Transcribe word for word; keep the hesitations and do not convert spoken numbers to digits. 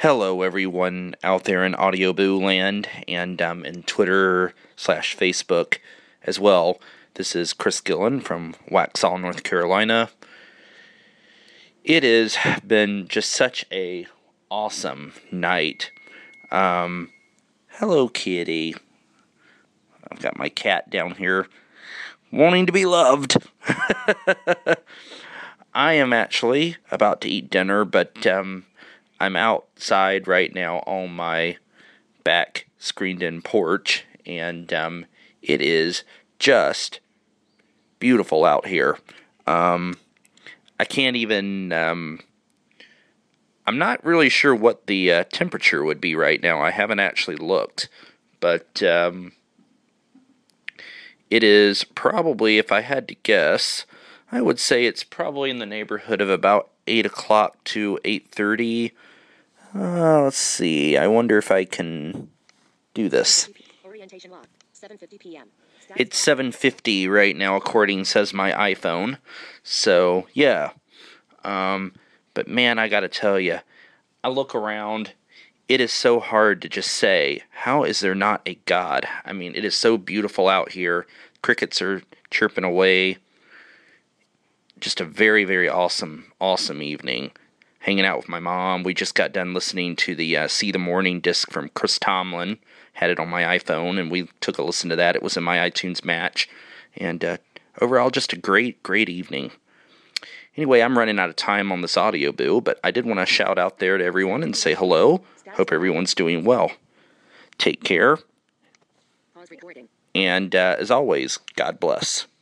Hello, everyone out there in Audio Boo land and um, in Twitter slash Facebook as well. This is Chris Gillen from Waxhaw, North Carolina. It has been just such a awesome night. Um, hello, kitty. I've got my cat down here wanting to be loved. I am actually about to eat dinner, but um, I'm outside right now on my back screened-in porch, and um, it is just beautiful out here. Um, I can't even, um, I'm not really sure what the uh, temperature would be right now. I haven't actually looked, but um, it is probably, if I had to guess, I would say it's probably in the neighborhood of about eight o'clock to eight thirty. Uh, let's see, I wonder if I can do this. Orientation log, seven fifty p.m. It's seven fifty right now, according says my iPhone. So, yeah. Um, but man, I gotta tell you, I look around, it is so hard to just say, how is there not a God? I mean, it is so beautiful out here. Crickets are chirping away. Just a very, very awesome, awesome evening. Hanging out with my mom. We just got done listening to the uh, See the Morning disc from Chris Tomlin. Had it on my iPhone, and we took a listen to that. It was in my iTunes match. And uh, overall, just a great, great evening. Anyway, I'm running out of time on this audio boo, but I did want to shout out there to everyone and say hello. Hope everyone's doing well. Take care. Pause recording. And uh, as always, God bless.